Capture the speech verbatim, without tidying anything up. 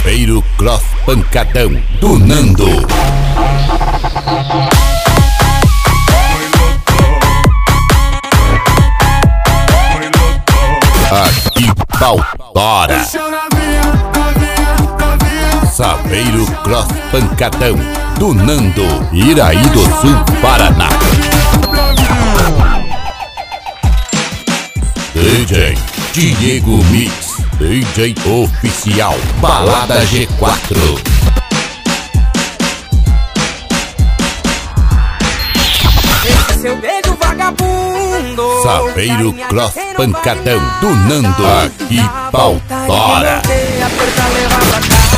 Saveiro Cross Pancadão do Nando. Aqui pau tora. Saveiro Cross Pancadão do Nando, Iraí do Sul, Paraná. D J Diego Mix, D J oficial Balada G quatro. Esse seu beijo vagabundo. Saveiro Cross Pancadão do Nando, aqui pau tora. Aperta, leva pra cá.